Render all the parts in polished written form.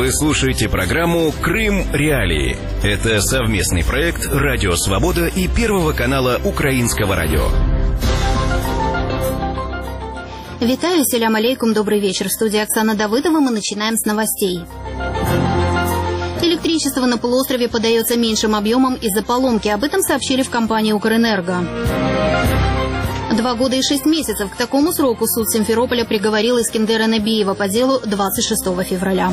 Вы слушаете программу «Крым. Реалии». Это совместный проект «Радио Свобода» и Первого канала Украинского радио. Витаю, селям алейкум, добрый вечер. В студии Оксана Давыдова. Мы начинаем с новостей. Электричество на полуострове подается меньшим объемом из-за поломки. Об этом сообщили в компании «Укрэнерго». 2 года и 6 месяцев. К такому сроку суд Симферополя приговорил Искендера Набиева по делу 26 февраля.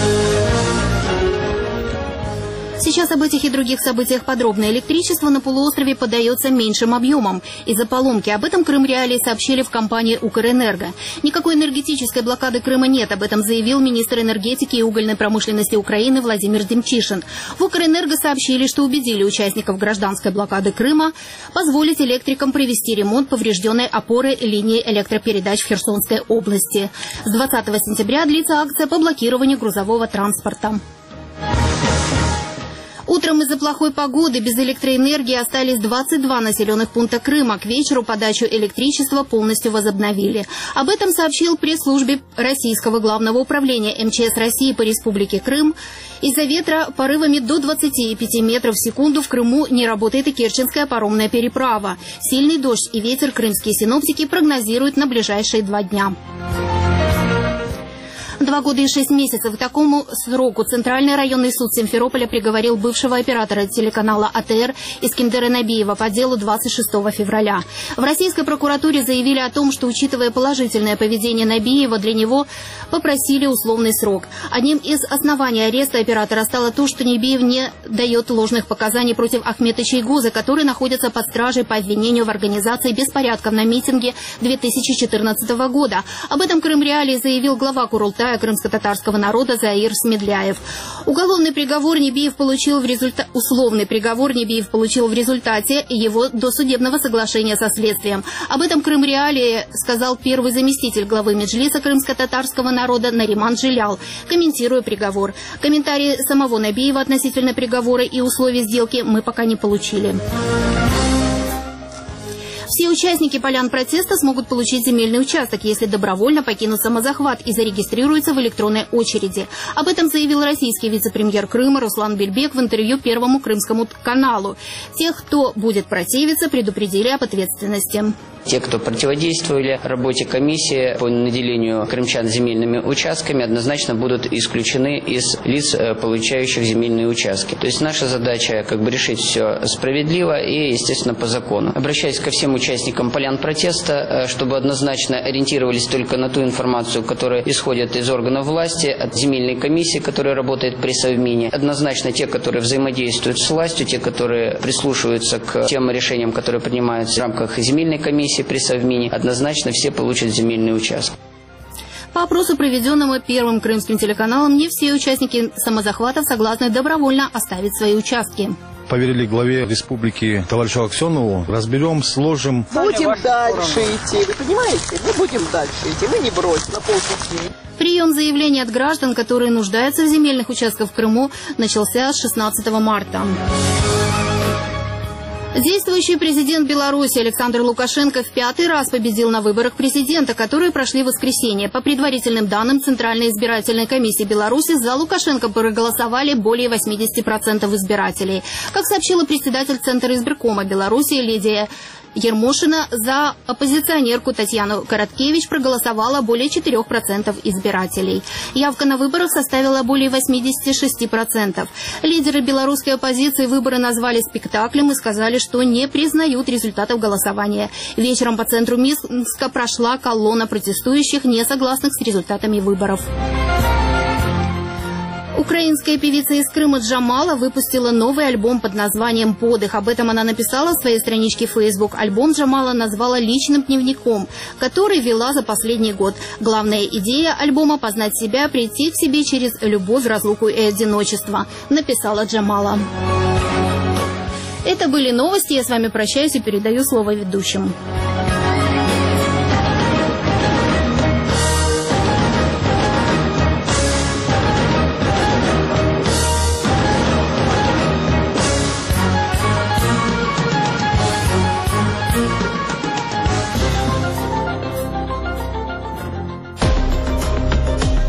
Сейчас об этих и других событиях подробно. Электричество на полуострове подается меньшим объемом из-за поломки. Об этом Крым Реалии сообщили в компании «Укрэнерго». Никакой энергетической блокады Крыма нет. Об этом заявил министр энергетики и угольной промышленности Украины Владимир Демчишин. В «Укрэнерго» сообщили, что убедили участников гражданской блокады Крыма позволить электрикам провести ремонт поврежденной опоры линии электропередач в Херсонской области. С 20 сентября длится акция по блокированию грузового транспорта. Утром из-за плохой погоды без электроэнергии остались 22 населенных пункта Крыма. К вечеру подачу электричества полностью возобновили. Об этом сообщил пресс-службе Российского главного управления МЧС России по Республике Крым. Из-за ветра порывами до 25 метров в секунду в Крыму не работает и Керченская паромная переправа. Сильный дождь и ветер крымские синоптики прогнозируют на ближайшие 2 дня. 2 года и 6 месяцев. К такому сроку Центральный районный суд Симферополя приговорил бывшего оператора телеканала АТР Искендера Набиева по делу 26 февраля. В российской прокуратуре заявили о том, что, учитывая положительное поведение Набиева, для него попросили условный срок. Одним из оснований ареста оператора стало то, что Набиев не дает ложных показаний против Ахмета Чайгоза, который находится под стражей по обвинению в организации беспорядков на митинге 2014 года. Об этом Крым Реалии заявил глава Курултая крымско-татарского народа Заир Смедляев. Условный приговор Набиев получил в результате его досудебного соглашения со следствием. Об этом Крым Реалии сказал первый заместитель главы Меджлиса крымско-татарского народа Нариман Джилял, комментируя приговор. Комментарии самого Набиева относительно приговора и условий сделки мы пока не получили. Все участники полян протеста смогут получить земельный участок, если добровольно покинут самозахват и зарегистрируются в электронной очереди. Об этом заявил российский вице-премьер Крыма Руслан Бельбек в интервью Первому крымскому каналу. Тех, кто будет противиться, предупредили об ответственности. Те, кто противодействовали работе комиссии по наделению крымчан земельными участками, однозначно будут исключены из лиц, получающих земельные участки. То есть наша задача решить все справедливо и, естественно, по закону. Обращаюсь ко всем участникам полян протеста, чтобы однозначно ориентировались только на ту информацию, которая исходит из органов власти, от земельной комиссии, которая работает при Совмине. Однозначно те, которые взаимодействуют с властью, те, которые прислушиваются к тем решениям, которые принимаются в рамках земельной комиссии при Совмине, однозначно все получат земельный участок. По опросу, проведенному Первым крымским телеканалом, не все участники самозахватов согласны добровольно оставить свои участки. Поверили главе республики товарищу Аксенову. Разберем, сложим. Будем дальше идти. Вы понимаете? Мы будем дальше идти. Мы не бросим на полпути. Прием заявлений от граждан, которые нуждаются в земельных участках в Крыму, начался с 16 марта. Действующий президент Беларуси Александр Лукашенко в 5-й раз победил на выборах президента, которые прошли в воскресенье. По предварительным данным Центральной избирательной комиссии Беларуси, за Лукашенко проголосовали более 80% избирателей. Как сообщила председатель Центра избиркома Беларуси Лидия Ермошина, за оппозиционерку Татьяну Короткевич проголосовало более 4% избирателей. Явка на выборах составила более 86%. Лидеры белорусской оппозиции выборы назвали спектаклем и сказали, что не признают результатов голосования. Вечером по центру Минска прошла колонна протестующих, не согласных с результатами выборов. Украинская певица из Крыма Джамала выпустила новый альбом под названием «Подых». Об этом она написала в своей страничке в Facebook. Альбом Джамала назвала личным дневником, который вела за последний год. Главная идея альбома – познать себя, прийти к себе через любовь, разлуку и одиночество, написала Джамала. Это были новости. Я с вами прощаюсь и передаю слово ведущим.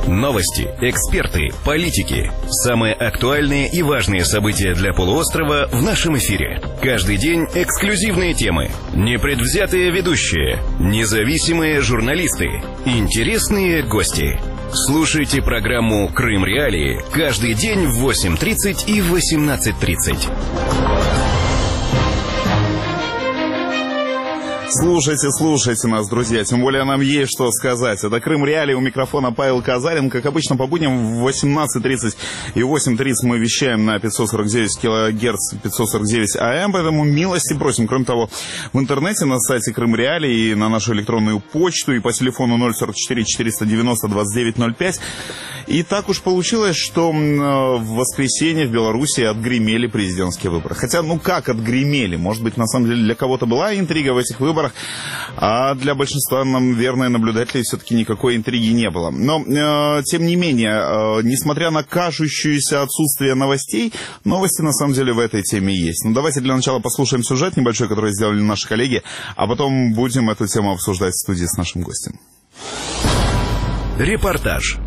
Новости, эксперты, политики. Самые актуальные и важные события для полуострова в нашем эфире. Каждый день эксклюзивные темы, непредвзятые ведущие, независимые журналисты, интересные гости. Слушайте программу «Крым Реалии» каждый день в 8:30 и 18:30. Слушайте нас, друзья, тем более нам есть что сказать. Это Крым Реалии, у микрофона Павел Казарин. Как обычно, по будням в 18:30 и 8:30 мы вещаем на 549 килогерц, 549 АМ, поэтому милости просим. Кроме того, в интернете, на сайте Крым Реалии, и на нашу электронную почту, и по телефону 044 490 2905. И так уж получилось, что в воскресенье в Беларуси отгремели президентские выборы. Хотя, как отгремели? Может быть, на самом деле для кого-то была интрига в этих выборах, а для большинства, наверное, наблюдателей все-таки никакой интриги не было. Но, тем не менее, несмотря на кажущееся отсутствие новостей, новости на самом деле в этой теме есть. Давайте для начала послушаем сюжет небольшой, который сделали наши коллеги, а потом будем эту тему обсуждать в студии с нашим гостем. Репортаж.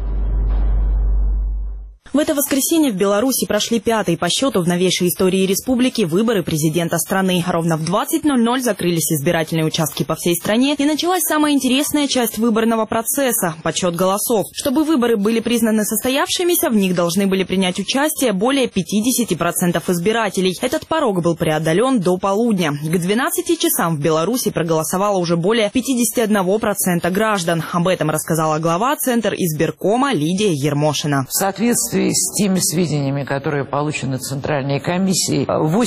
В это воскресенье в Беларуси прошли 5-й по счету в новейшей истории республики выборы президента страны. Ровно в 20:00 закрылись избирательные участки по всей стране, и началась самая интересная часть выборного процесса – подсчет голосов. Чтобы выборы были признаны состоявшимися, в них должны были принять участие более 50% избирателей. Этот порог был преодолен до полудня. К 12 часам в Беларуси проголосовало уже более 51% граждан. Об этом рассказала глава Центр избиркома Лидия Ермошина. В соответствии с теми сведениями, которые получены Центральной комиссией,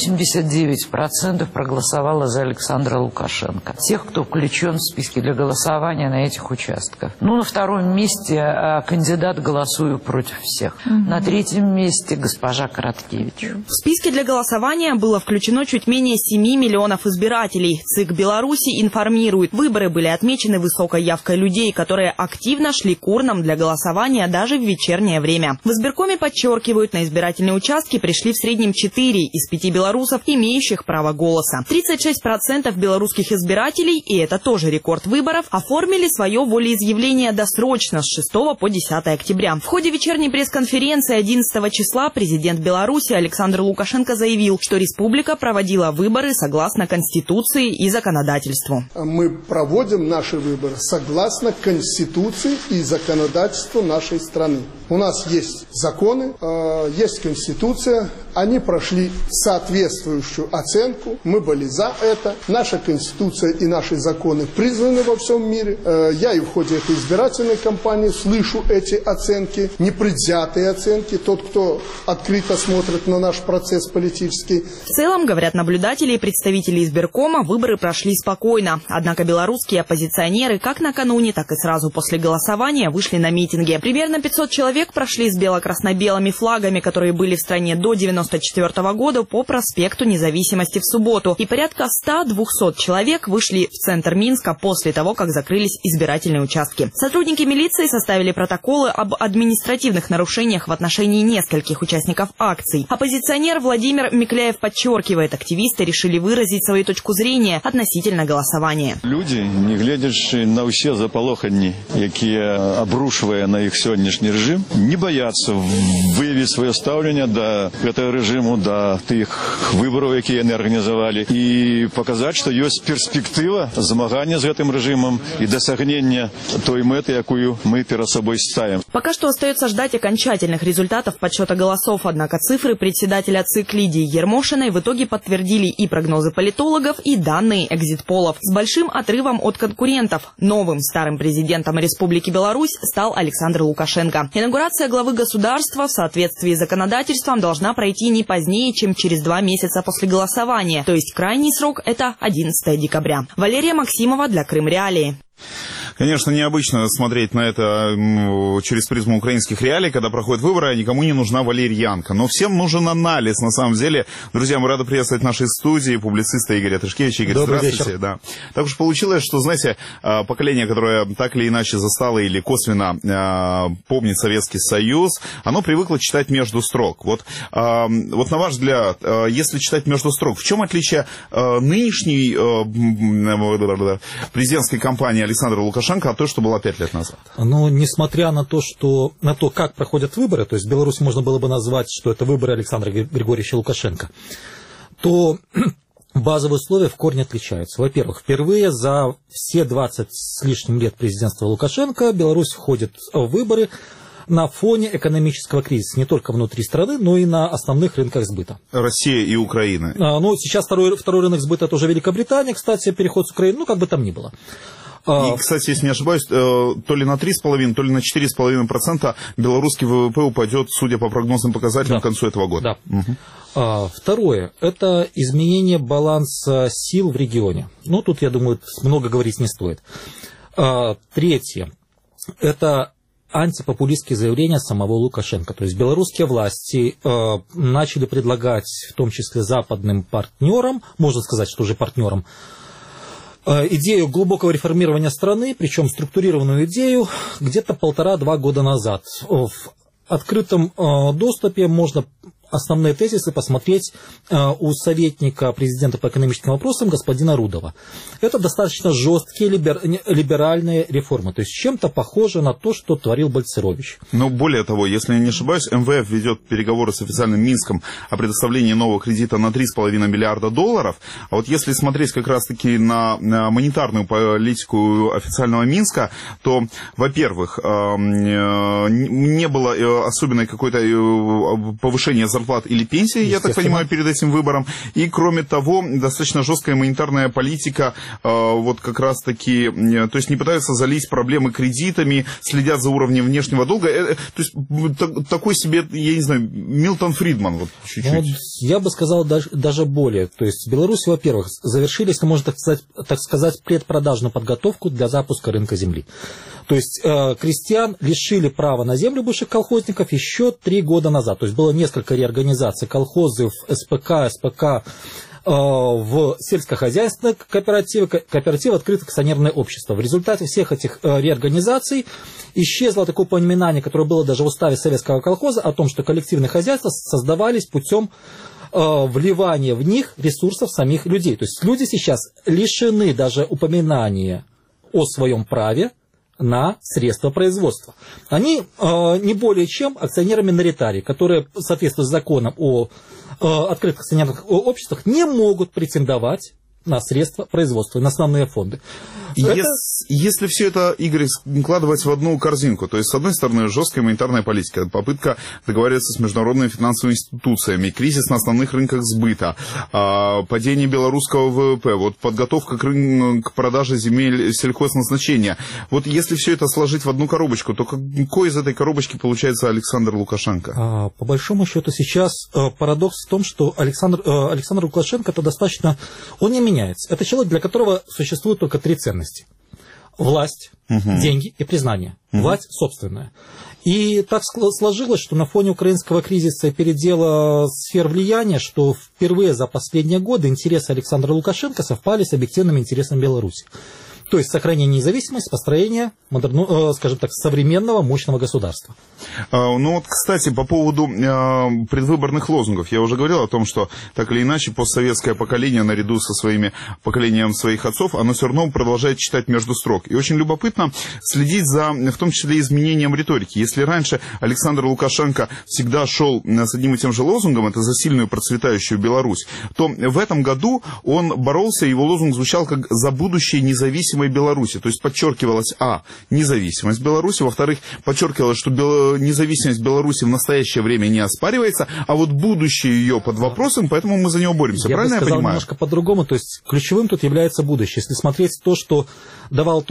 89% проголосовало за Александра Лукашенко. Тех, кто включен в списки для голосования на этих участках. На втором месте кандидат «Голосую против всех». На третьем месте госпожа Короткевич. В списке для голосования было включено чуть менее 7 миллионов избирателей. ЦИК Беларуси информирует, выборы были отмечены высокой явкой людей, которые активно шли к урнам для голосования даже в вечернее время. В избиркоме подчеркивают, на избирательные участки пришли в среднем 4 из 5 белорусов, имеющих право голоса. 36% белорусских избирателей, и это тоже рекорд выборов, оформили свое волеизъявление досрочно с 6 по 10 октября. В ходе вечерней пресс-конференции 11 числа президент Беларуси Александр Лукашенко заявил, что республика проводила выборы согласно Конституции и законодательству. Мы проводим наши выборы согласно Конституции и законодательству нашей страны. У нас есть законы, есть Конституция, они прошли соответствующую оценку, мы были за это. Наша Конституция и наши законы признаны во всем мире. Я и в ходе этой избирательной кампании слышу эти оценки, непредвзятые оценки, тот, кто открыто смотрит на наш процесс политический. В целом, говорят наблюдатели и представители избиркома, выборы прошли спокойно. Однако белорусские оппозиционеры как накануне, так и сразу после голосования вышли на митинги. Примерно 500 человек прошли с бело-красно-белыми флагами, которые были в стране до 1994 года, по проспекту Независимости в субботу. И порядка 100-200 человек вышли в центр Минска после того, как закрылись избирательные участки. Сотрудники милиции составили протоколы об административных нарушениях в отношении нескольких участников акций. Оппозиционер Владимир Микляев подчеркивает, активисты решили выразить свою точку зрения относительно голосования. Люди, не глядячи на все заполохані, які обрушивая на их сегодняшний режим, не боятся выявить свое ставление до этого режиму, до тих выборов, які они организовали, и показать, что есть перспектива змагання с этим режимом и досягнения той меты, якую мы перед собой ставим. Пока что остается ждать окончательных результатов подсчета голосов, однако цифры председателя ЦИК Лидии Ермошиной в итоге подтвердили и прогнозы политологов, и данные экзит-полов. С большим отрывом от конкурентов. Новым старым президентом Республики Беларусь стал Александр Лукашенко. Инаугурация главы государства в соответствии с законодательством должна пройти не позднее, чем через 2 месяца после голосования. То есть крайний срок – это 11 декабря. Валерия Максимова для Крым Реалии. Конечно, необычно смотреть на это через призму украинских реалий, когда проходят выборы, а никому не нужна валерьянка. Но всем нужен анализ, на самом деле. Друзья, мы рады приветствовать в нашей студии публициста Игоря Тышкевича. Игорь, добрый здравствуйте. вечер. Да. Так уж получилось, что, знаете, поколение, которое так или иначе застало или косвенно помнит Советский Союз, оно привыкло читать между строк. Вот на ваш взгляд, если читать между строк, в чем отличие нынешней президентской кампании Александра Лукашенко Лукашенко, а той, что была 5 лет назад? Но несмотря на то, как проходят выборы, то есть в Беларуси можно было бы назвать, что это выборы Александра Григорьевича Лукашенко, то базовые условия в корне отличаются. Во-первых, впервые за все 20 с лишним лет президентства Лукашенко Беларусь входит в выборы на фоне экономического кризиса, не только внутри страны, но и на основных рынках сбыта. Россия и Украина. Ну, сейчас второй рынок сбыта это уже Великобритания, кстати, переход с Украины, ну, как бы там ни было. И, кстати, если не ошибаюсь, то ли на 3,5%, то ли на 4,5% белорусский ВВП упадет, судя по прогнозным показателям, к концу этого года. Да. Угу. Второе – это изменение баланса сил в регионе. Ну, тут, я думаю, много говорить не стоит. Третье – это антипопулистские заявления самого Лукашенко. То есть белорусские власти начали предлагать, в том числе западным партнерам, можно сказать, что уже партнерам, идею глубокого реформирования страны, причем структурированную идею, где-то 1,5-2 года назад. В открытом доступе можно основные тезисы посмотреть у советника президента по экономическим вопросам господина Рудова. Это достаточно жесткие либеральные реформы, то есть чем-то похоже на то, что творил Бальцерович. Но более того, если я не ошибаюсь, МВФ ведет переговоры с официальным Минском о предоставлении нового кредита на $3,5 миллиарда. А вот если смотреть как раз-таки на монетарную политику официального Минска, то, во-первых, не было особенной какой-то повышения зарплаты или пенсии, я так понимаю, перед этим выбором. И, кроме того, достаточно жесткая монетарная политика, вот как раз-таки, то есть не пытаются залить проблемы кредитами, следят за уровнем внешнего долга. То есть такой себе, я не знаю, Милтон Фридман, вот чуть-чуть. Ну, я бы сказал даже более. То есть в Беларуси, во-первых, завершили, если можно так сказать, предпродажную подготовку для запуска рынка земли. То есть крестьян лишили права на землю бывших колхозников еще 3 года назад. То есть было несколько реорганизаций колхозов, СПК, в сельскохозяйственные кооперативы, открытых акционерное общество. В результате всех этих реорганизаций исчезло такое понимание, которое было даже в уставе советского колхоза, о том, что коллективные хозяйства создавались путем вливания в них ресурсов самих людей. То есть люди сейчас лишены даже упоминания о своем праве на средства производства. Они не более чем акционеры-миноритарии, которые, соответственно, законам о открытых акционерных обществах, не могут претендовать на средства производства, на основные фонды. Если все это, Игорь, складывать в одну корзинку, то есть, с одной стороны, жесткая монетарная политика, попытка договариваться с международными финансовыми институциями, кризис на основных рынках сбыта, падение белорусского ВВП, вот подготовка к продаже земель сельхозназначения. Вот если все это сложить в одну коробочку, то какой из этой коробочки получается Александр Лукашенко? По большому счету сейчас парадокс в том, что Александр Лукашенко это достаточно... Он не меняется. Это человек, для которого существует только 3 ценности. Власть, деньги и признание. Власть собственная. И так сложилось, что на фоне украинского кризиса и передела сфер влияния, что впервые за последние годы интересы Александра Лукашенко совпали с объективными интересами Беларуси. То есть сохранение независимости, построение, скажем так, современного, мощного государства. Ну вот, кстати, по поводу предвыборных лозунгов. Я уже говорил о том, что так или иначе постсоветское поколение, наряду со своими поколением своих отцов, оно все равно продолжает читать между строк. И очень любопытно следить за, в том числе, изменением риторики. Если раньше Александр Лукашенко всегда шел с одним и тем же лозунгом, это за сильную процветающую Беларусь, то в этом году он боролся, его лозунг звучал как «за будущее независимой Беларуси». То есть подчеркивалась, независимость Беларуси, во-вторых, подчеркивалось, что независимость Беларуси в настоящее время не оспаривается, а вот будущее ее под вопросом, поэтому мы за него боремся. Правильно я понимаю? Я бы сказал немножко по-другому, то есть ключевым тут является будущее. Если смотреть то, что давал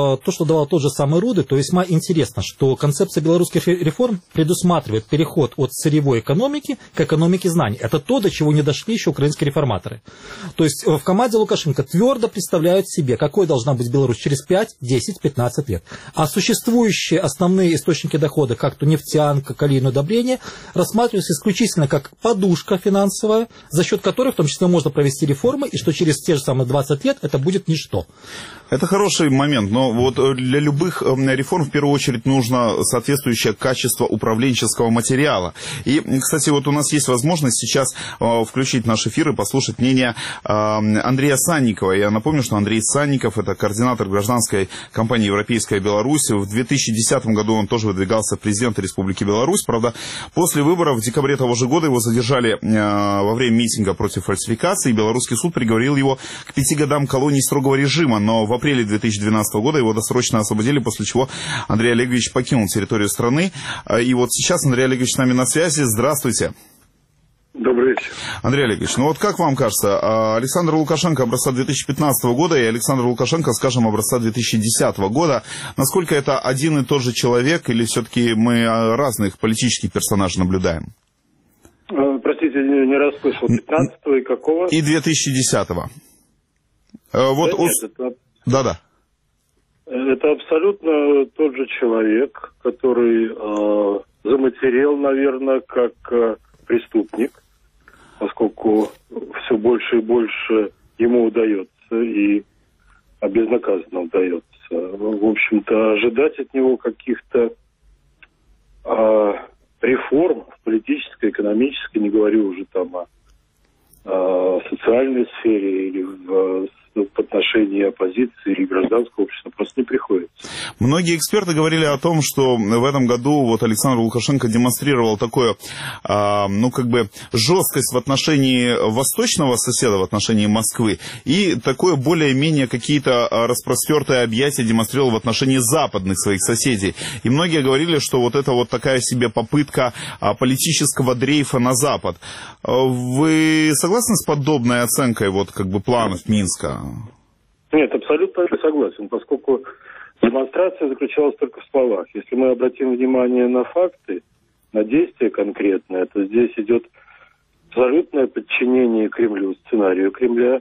тот же самый Руды, то весьма интересно, что концепция белорусских реформ предусматривает переход от сырьевой экономики к экономике знаний. Это то, до чего не дошли еще украинские реформаторы. То есть в команде Лукашенко твердо представляют себе, какой должна быть Беларусь через 5, 10, 15 лет. А существующие основные источники дохода, как то нефтянка, калийное удобрение, рассматриваются исключительно как подушка финансовая, за счет которой в том числе можно провести реформы, и что через те же самые 20 лет это будет ничто. Это хороший момент, но вот для любых реформ в первую очередь нужно соответствующее качество управленческого материала. И, кстати, вот у нас есть возможность сейчас включить наш эфир и послушать мнение Андрея Санникова. Я напомню, что Андрей Санников – это координатор гражданской кампании «Европейская Беларусь». В 2010 году он тоже выдвигался в президенты Республики Беларусь. Правда, после выборов в декабре того же года его задержали во время митинга против фальсификации. Белорусский суд приговорил его к 5 годам колонии строгого режима. Но в апреле 2012 года его досрочно освободили, после чего Андрей Олегович покинул территорию страны. И вот сейчас Андрей Олегович с нами на связи. Здравствуйте. Добрый вечер. Андрей Олегович, ну вот как вам кажется, Александр Лукашенко образца 2015 года и Александр Лукашенко, скажем, образца 2010 года, насколько это один и тот же человек, или все-таки мы разных политических персонажей наблюдаем? Простите, не расслышал. 15-го и какого? И 2010-го. Вот да нет, Да-да. Это абсолютно тот же человек, который заматерел, наверное, как преступник, поскольку все больше и больше ему удается, и безнаказанно удается. В общем-то, ожидать от него каких-то реформ в политической, экономической, не говорю уже там о социальной сфере или в отношении оппозиции или гражданского общества просто не приходится. Многие эксперты говорили о том, что в этом году вот Александр Лукашенко демонстрировал такую, жесткость в отношении восточного соседа, в отношении Москвы, и такое более-менее какие-то распростертые объятия демонстрировал в отношении западных своих соседей. И многие говорили, что вот это вот такая себе попытка политического дрейфа на Запад. Вы согласны с подобной оценкой планов Минска? Нет, абсолютно не согласен, поскольку демонстрация заключалась только в словах. Если мы обратим внимание на факты, на действия конкретные, то здесь идет абсолютное подчинение Кремлю, сценарию Кремля,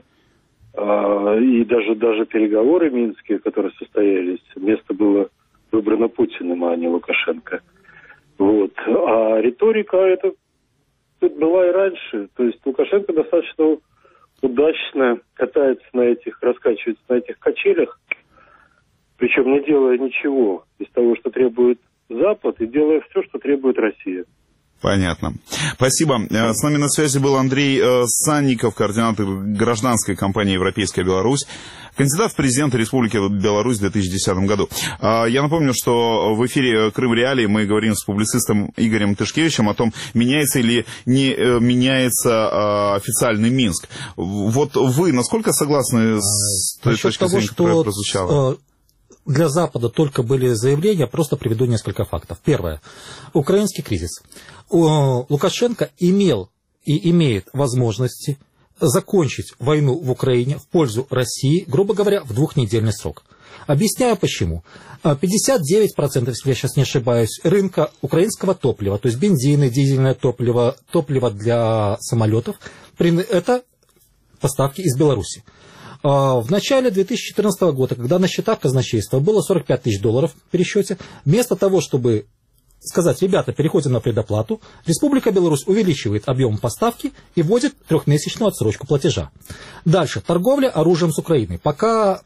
и даже переговоры минские, которые состоялись, место было выбрано Путиным, а не Лукашенко. Вот. А риторика это была и раньше. То есть Лукашенко достаточно удачно раскачивается на этих качелях, причем не делая ничего из того, что требует Запад, и делая все, что требует Россия. Понятно. Спасибо. С нами на связи был Андрей Санников, координатор гражданской кампании «Европейская Беларусь», кандидат в президенты Республики Беларусь в 2010 году. Я напомню, что в эфире «Крым Реалии» мы говорим с публицистом Игорем Тышкевичем о том, меняется или не меняется официальный Минск. Вот вы насколько согласны с той точки зрения, которая прозвучала? Для Запада только были заявления, просто приведу несколько фактов. Первое. Украинский кризис. Лукашенко имел и имеет возможности закончить войну в Украине в пользу России, грубо говоря, в 2-недельный срок. Объясняю почему. 59%, если я сейчас не ошибаюсь, рынка украинского топлива, то есть бензины, дизельное топливо, топливо для самолетов, это поставки из Беларуси. В начале 2014 года, когда на счетах казначейства было $45 тысяч в пересчете, вместо того, чтобы сказать, ребята, переходим на предоплату, Республика Беларусь увеличивает объем поставки и вводит 3-месячную отсрочку платежа. Дальше. Торговля оружием с Украиной. Пока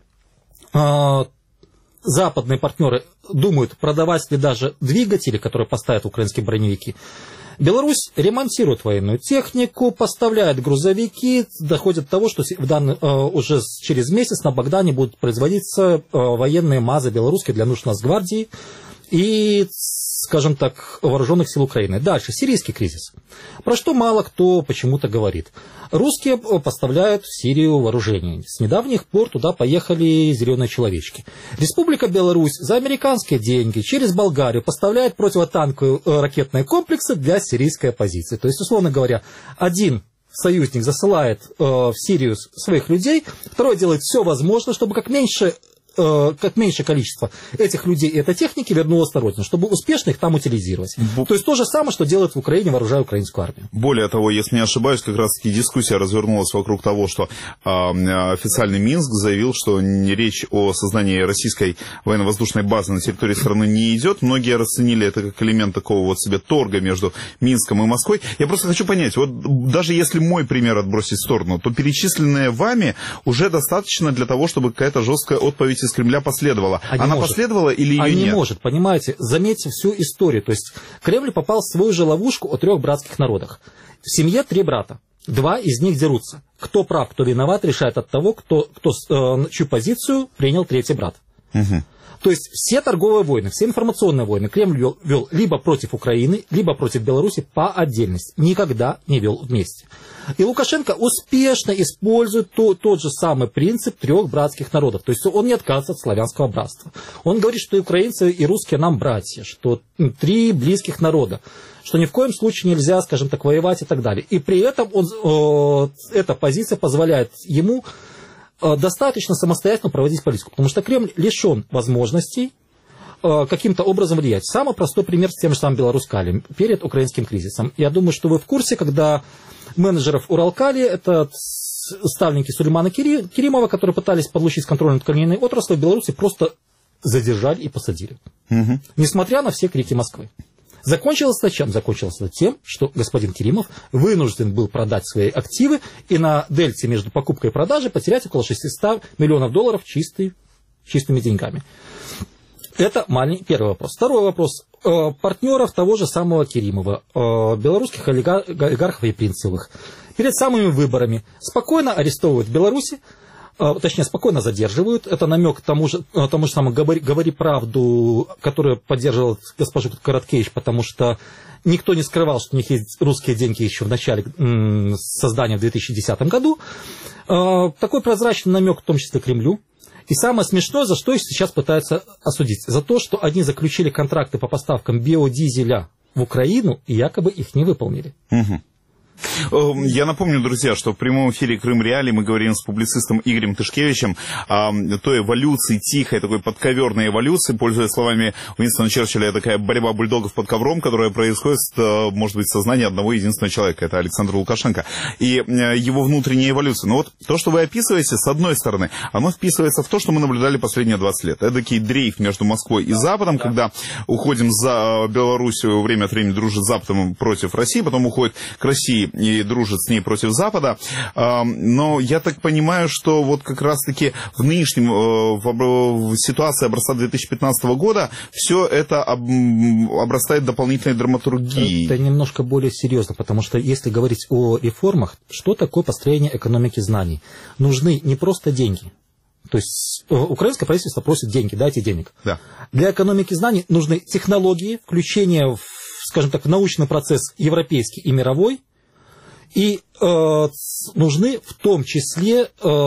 западные партнеры думают, продавать ли даже двигатели, которые поставят украинские броневики, Беларусь ремонтирует военную технику, поставляет грузовики, доходит до того, что уже через месяц на Богдане будут производиться военные МАЗы белорусские для нужд Нацгвардии и, скажем так, вооруженных сил Украины. Дальше, сирийский кризис. Про что мало кто почему-то говорит. Русские поставляют в Сирию вооружение. С недавних пор туда поехали зеленые человечки. Республика Беларусь за американские деньги через Болгарию поставляет противотанковые ракетные комплексы для сирийской оппозиции. То есть, условно говоря, один союзник засылает в Сирию своих людей, второй делает все возможное, чтобы как меньшее количество этих людей и этой техники вернулось на родину, чтобы успешно их там утилизировать. То есть то же самое, что делают в Украине, вооружая украинскую армию. Более того, если не ошибаюсь, как раз-таки дискуссия развернулась вокруг того, что официальный Минск заявил, что речь о создании российской военно-воздушной базы на территории страны не идет. Многие расценили это как элемент такого вот себе торга между Минском и Москвой. Я просто хочу понять, вот даже если мой пример отбросить в сторону, то перечисленное вами уже достаточно для того, чтобы какая-то жесткая отповедь из Кремля последовала. Она последовала или ее нет? Не может, понимаете, заметьте всю историю. То есть Кремль попал в свою же ловушку о 3 братских народах. В семье 3 брата. Два из них дерутся. Кто прав, кто виноват, решает от того, чью позицию принял третий брат. Угу. То есть все торговые войны, все информационные войны Кремль вел либо против Украины, либо против Беларуси по отдельности. Никогда не вел вместе. И Лукашенко успешно использует тот же самый принцип трех братских народов. То есть он не отказывается от славянского братства. Он говорит, что и украинцы, и русские нам братья, что три близких народа, что ни в коем случае нельзя, скажем так, воевать и так далее. И при этом эта позиция позволяет ему достаточно самостоятельно проводить политику, потому что Кремль лишен возможностей каким-то образом влиять. Самый простой пример с тем же самым Беларускалием перед украинским кризисом. Я думаю, что вы в курсе, когда менеджеров Уралкали, это ставленники Сулеймана Керимова, которые пытались получить контроль над тканинной отраслью, в Беларуси просто задержали и посадили. Угу. Несмотря на все крики Москвы. Закончилось это чем? Закончилось это тем, что господин Керимов вынужден был продать свои активы и на дельте между покупкой и продажей потерять около 600 миллионов долларов чистыми деньгами. Это первый вопрос. Второй вопрос. Партнеров того же самого Керимова, белорусских олигархов и Принцевых, перед самыми выборами спокойно арестовывают в Беларуси, точнее, спокойно задерживают. Это намек тому же самому «Говори правду», который поддерживал госпожу Короткевич, потому что никто не скрывал, что у них есть русские деньги еще в начале создания в 2010 году. Такой прозрачный намек, в том числе Кремлю. И самое смешное, за что их сейчас пытаются осудить? За то, что они заключили контракты по поставкам биодизеля в Украину и якобы их не выполнили. Угу. Я напомню, друзья, что в прямом эфире «Крым Реалии» мы говорим с публицистом Игорем Тышкевичем о той эволюции, тихой, такой подковерной эволюции, пользуясь словами Уинстона Черчилля, такая борьба бульдогов под ковром, которая происходит, может быть, в сознании одного единственного человека, это Александр Лукашенко, и его внутренняя эволюция. Но вот то, что вы описываете, с одной стороны, оно вписывается в то, что мы наблюдали последние 20 лет. Это такой дрейф между Москвой и Западом, когда уходим за Белоруссию, время от времени дружит с Западом против России, потом уходит к России и дружит с ней против Запада. Но я так понимаю, что вот как раз-таки в нынешнем в ситуации образца 2015 года все это обрастает дополнительной драматургией. Это немножко более серьезно, потому что если говорить о реформах, что такое построение экономики знаний? Нужны не просто деньги. То есть украинское правительство просит деньги, дайте денег. Да. Для экономики знаний нужны технологии, включение, скажем так, в научный процесс европейский и мировой. И нужен в том числе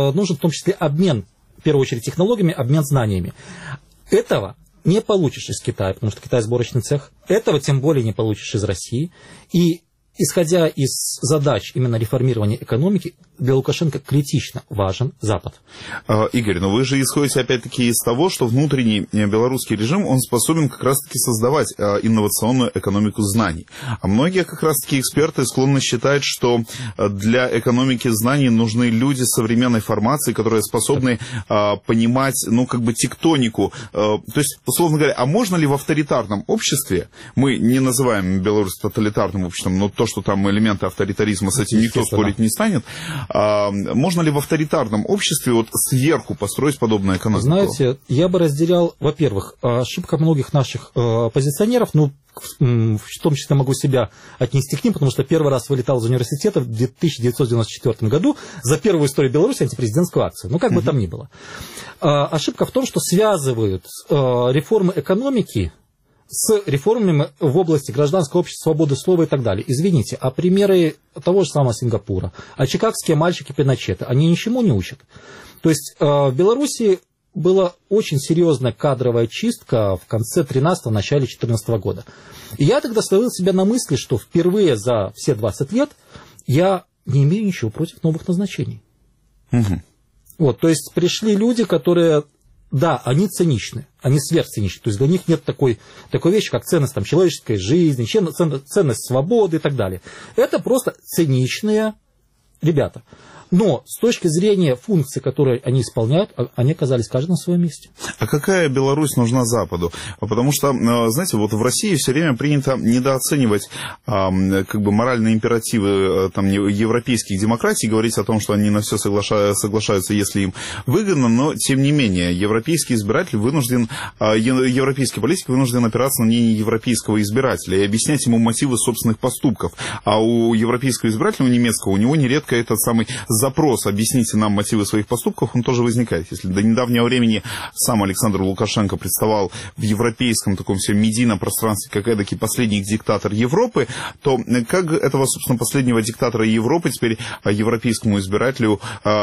обмен, в первую очередь, технологиями, обмен знаниями. Этого не получишь из Китая, потому что Китай сборочный цех. Этого тем более не получишь из России. И исходя из задач именно реформирования экономики, для Лукашенко критично важен Запад. Игорь, но вы же исходите опять-таки из того, что внутренний белорусский режим, он способен как раз-таки создавать инновационную экономику знаний. А многие как раз-таки эксперты склонны считать, что для экономики знаний нужны люди современной формации, которые способны понимать, тектонику. То есть, условно говоря, а можно ли в авторитарном обществе, мы не называем Беларусь тоталитарным обществом, но то, что там элементы авторитаризма, с этим никто спорить не станет, можно ли в авторитарном обществе вот сверху построить подобную экономику? Знаете, я бы разделял, во-первых, ошибка многих наших оппозиционеров, в том числе могу себя отнести к ним, потому что первый раз вылетал из университета в 1994 году за первую историю Беларуси антипрезидентскую акцию. Как бы там ни было. Ошибка в том, что связывают реформы экономики с реформами в области гражданского общества, свободы слова и так далее. Извините, а примеры того же самого Сингапура, а чикагские мальчики Пиночета, они ничему не учат. То есть в Беларуси была очень серьезная кадровая чистка в конце 13-го, начале 2014 года. И я тогда словил себя на мысли, что впервые за все 20 лет я не имею ничего против новых назначений. Вот, то есть пришли люди, которые... Да, они циничны, они сверхциничны. То есть для них нет такой вещи, как ценность человеческой жизни, ценность свободы и так далее. Это просто циничные ребята. Но с точки зрения функций, которые они исполняют, они оказались каждый на своем месте. А какая Беларусь нужна Западу? Потому что, знаете, вот в России все время принято недооценивать как бы моральные императивы там, европейских демократий, говорить о том, что они на все соглашаются, если им выгодно, но, тем не менее, европейский избиратель вынужден, европейский политик вынужден опираться на мнение европейского избирателя и объяснять ему мотивы собственных поступков. А у европейского избирателя, у немецкого, у него нередко этот самый запрос «объясните нам мотивы своих поступков», он тоже возникает. Если до недавнего времени сам Александр Лукашенко представал в европейском таком всем медийном пространстве как эдакий последний диктатор Европы, то как этого, собственно, последнего диктатора Европы теперь европейскому избирателю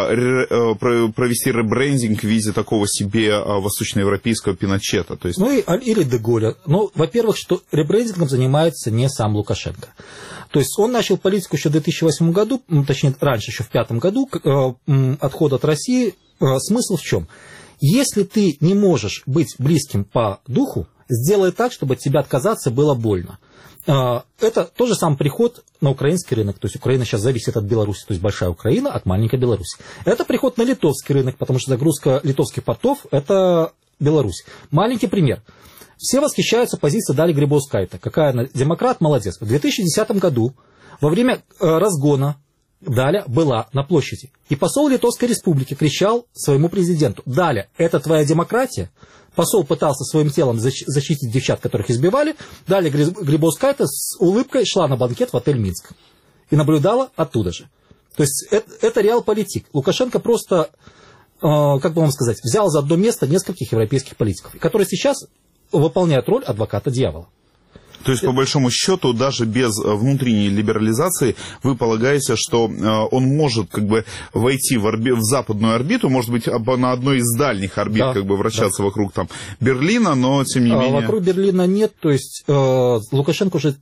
провести ребрендинг в виде такого себе восточноевропейского Пиночета? То есть... Ну, или Де-Голля. Ну, во-первых, что ребрендингом занимается не сам Лукашенко. То есть он начал политику еще в 2008 году, точнее, раньше, еще в 2005 году, отхода от России. Смысл в чем? Если ты не можешь быть близким по духу, сделай так, чтобы от тебя отказаться было больно. Это тот же самый приход на украинский рынок. То есть Украина сейчас зависит от Беларуси, то есть большая Украина от маленькой Беларуси. Это приход на литовский рынок, потому что загрузка литовских портов – это Беларусь. Маленький пример. Все восхищаются позицией Дали Грибаускайте. Какая она демократ, молодец. В 2010 году во время разгона Даля была на площади. И посол Литовской Республики кричал своему президенту: «Даля, это твоя демократия?» Посол пытался своим телом защитить девчат, которых избивали. Даля Грибаускайте с улыбкой шла на банкет в отель «Минск». И наблюдала оттуда же. То есть это реал-политик. Лукашенко просто, как бы вам сказать, взял за одно место нескольких европейских политиков, которые сейчас выполняют роль адвоката дьявола. То есть, по большому счету, даже без внутренней либерализации, вы полагаете, что он может как бы войти в западную орбиту, может быть, на одной из дальних орбит, да, как бы вращаться, да, вокруг там Берлина, но тем не менее... Вокруг Берлина нет, то есть Лукашенко уже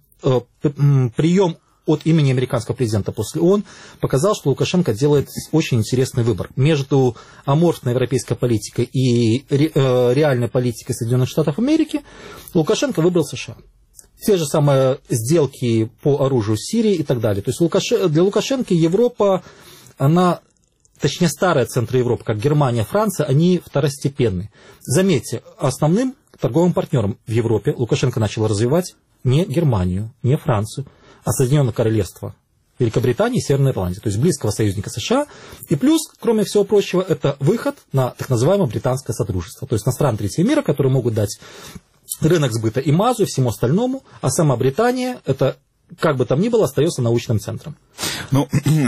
прием от имени американского президента после ООН показал, что Лукашенко делает очень интересный выбор между аморфной европейской политикой и реальной политикой Соединенных Штатов Америки. Лукашенко выбрал США. Те же самые сделки по оружию в Сирии и так далее. То есть для Лукашенко Европа, она, точнее старые центры Европы, как Германия, Франция, они второстепенны. Заметьте, основным торговым партнером в Европе Лукашенко начал развивать не Германию, не Францию, а Соединенное Королевство, Великобритании и Северной Ирландии, то есть близкого союзника США. И плюс, кроме всего прочего, это выход на так называемое британское содружество, то есть на страны третьего мира, которые могут дать рынок сбыта и МАЗу, и всему остальному, а сама Британия, это, как бы там ни было, остается научным центром. Ну,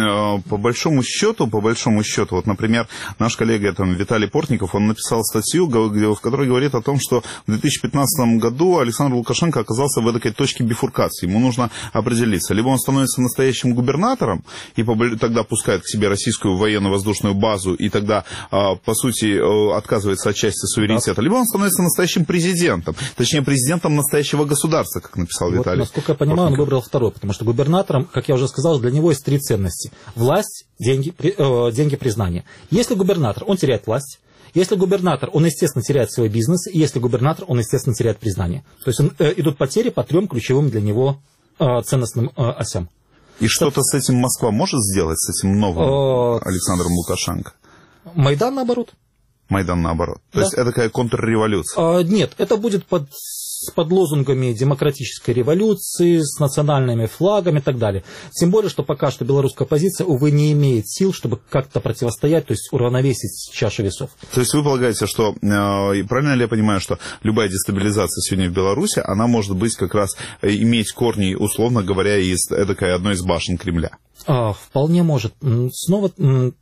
по большому счету, вот, например, наш коллега там, Виталий Портников, он написал статью, в которой говорит о том, что в 2015 году Александр Лукашенко оказался в этой точке бифуркации. Ему нужно определиться. Либо он становится настоящим губернатором, и тогда пускает к себе российскую военно-воздушную базу, и тогда, по сути, отказывается от части суверенитета. Да. Либо он становится настоящим президентом, точнее, президентом настоящего государства, как написал вот, Виталий. Насколько я понимаю, он выбрал второй, потому что губернатором, как я уже сказал, для него есть три ценности. Власть, деньги, признание. Если губернатор, он теряет власть. Если губернатор, он, естественно, теряет свой бизнес. И если губернатор, он, естественно, теряет признание. То есть идут потери по трем ключевым для него ценностным осям. И что-то с этим Москва может сделать, с этим новым Александром Лукашенко? Майдан наоборот. Майдан наоборот. То есть это такая контрреволюция? Нет, это будет под лозунгами демократической революции, с национальными флагами и так далее. Тем более, что пока что белорусская оппозиция, увы, не имеет сил, чтобы как-то противостоять, то есть уравновесить чашу весов. То есть вы полагаете, что, правильно ли я понимаю, что любая дестабилизация сегодня в Беларуси, она может быть как раз, иметь корни, условно говоря, из эдакой одной из башен Кремля? Вполне может. Снова в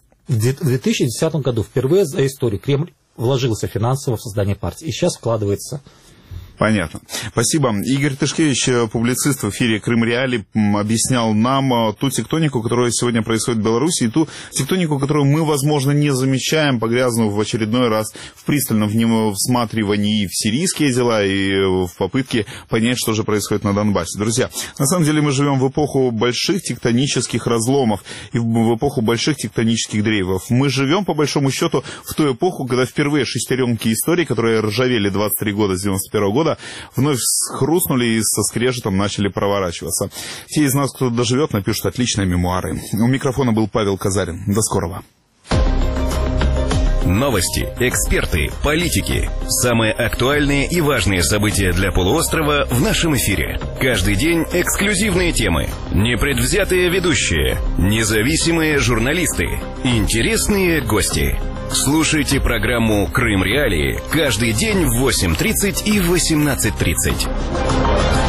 2010 году впервые за историю Кремль вложился финансово в создание партии, и сейчас вкладывается. Понятно. Спасибо. Игорь Тышкевич, публицист в эфире «Крым Реалии», объяснял нам ту тектонику, которая сегодня происходит в Беларуси, и ту тектонику, которую мы, возможно, не замечаем, погрязнув в очередной раз в пристальном всматривании в сирийские дела и в попытке понять, что же происходит на Донбассе. Друзья, на самом деле мы живем в эпоху больших тектонических разломов и в эпоху больших тектонических дрейфов. Мы живем, по большому счету, в ту эпоху, когда впервые шестеренки истории, которые ржавели 23 года с 91 года, года вновь хрустнули и со скрежетом начали проворачиваться. Те из нас, кто доживет, напишут отличные мемуары. У микрофона был Павел Казарин. До скорого. Новости, эксперты, политики. Самые актуальные и важные события для полуострова в нашем эфире. Каждый день эксклюзивные темы, непредвзятые ведущие, независимые журналисты, интересные гости. Слушайте программу «Крым Реалии» каждый день в 8:30 и 18:30.